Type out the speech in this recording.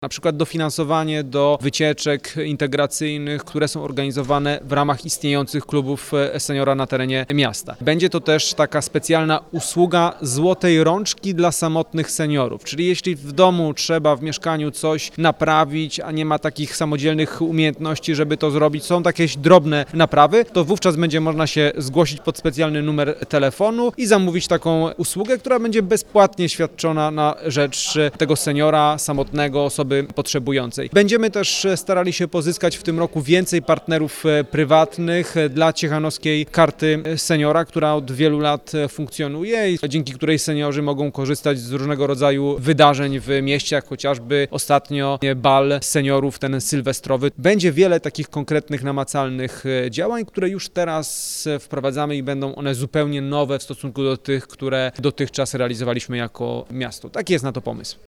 Na przykład dofinansowanie do wycieczek integracyjnych, które są organizowane w ramach istniejących klubów seniora na terenie miasta. Będzie to też taka specjalna usługa złotej rączki dla samotnych seniorów, czyli jeśli w domu trzeba w mieszkaniu coś naprawić, a nie ma takich samodzielnych umiejętności, żeby to zrobić, są takie drobne naprawy, to wówczas będzie można się zgłosić pod specjalny numer telefonu i zamówić taką usługę, która będzie bezpłatnie świadczona na rzecz tego seniora samotnego, osoby potrzebującej. Będziemy też starali się pozyskać w tym roku więcej partnerów prywatnych dla Ciechanowskiej Karty Seniora, która od wielu lat funkcjonuje i dzięki której seniorzy mogą korzystać z różnego rodzaju wydarzeń w mieście, jak chociażby ostatnio bal seniorów, ten sylwestrowy. Będzie wiele takich konkretnych, namacalnych działań, które już teraz wprowadzamy i będą one zupełnie nowe w stosunku do tych, które dotychczas realizowaliśmy jako miasto. Taki jest na to pomysł.